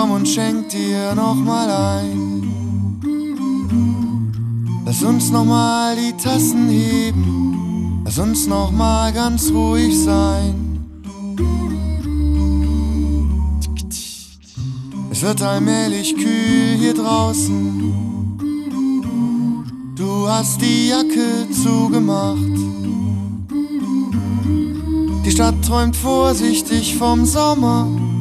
komm und schenk dir noch mal ein. Lass uns noch mal die Tassen heben, lass uns noch mal ganz ruhig sein. Es wird allmählich kühl hier draußen. Du hast die Jacke zugemacht. Die Stadt träumt vorsichtig vom Sommer.